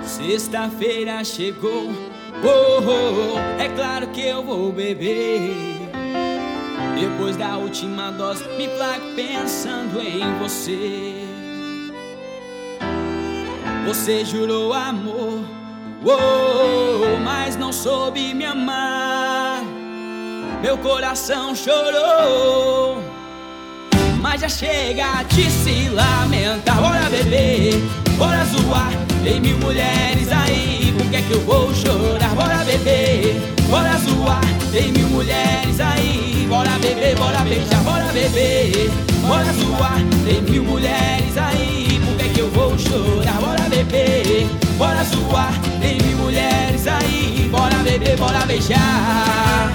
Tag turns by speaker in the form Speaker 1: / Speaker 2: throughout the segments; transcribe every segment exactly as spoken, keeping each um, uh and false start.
Speaker 1: Sexta-feira chegou, oh, oh, oh, é claro que eu vou beber. Depois da última dose me placo pensando em você. Você jurou amor, oh, oh, oh, mas não soube me amar. Meu coração chorou, mas já chega de se lamentar. Bora beber, bora zoar, tem mil mulheres aí, por que é que eu vou chorar? Bora beber, bora zoar, tem mil mulheres aí. Bora beber, bora beijar, bora beber, bora zoar, tem mil mulheres aí, por que é que eu vou chorar? Bora beber, bora zoar, tem mil mulheres aí. Bora beber, bora beijar.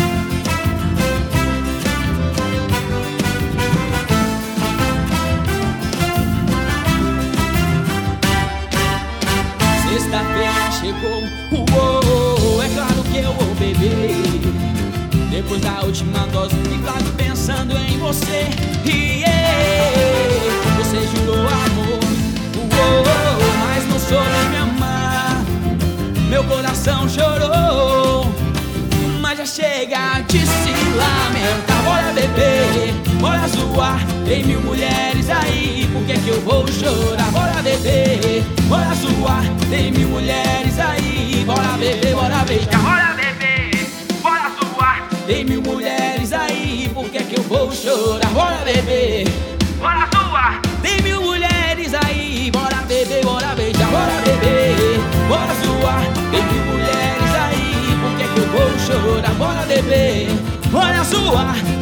Speaker 1: Sexta-feira chegou, oh, oh, é claro que eu vou beber. Depois da última dose me placo pensando em você. E yeah, você jurou amor, oh, oh, mas não soube me amar. Meu coração chorou, mas já chega de se lamentar. Bora beber, bora zoar, tem mil mulheres aí, por que é que eu vou chorar? Bora beber, bora zoar, tem mil mulheres aí. Bora beber, bora beijar, bora beber, bora zoar, tem mil mulheres aí, por que é que eu vou chorar? Bora beber, bora zoar, tem mil mulheres aí. Bora beber, bora beijar, bora beber, bora zoar, tem mil mulheres aí, por que é que eu vou chorar? Bora beber, bora zoar,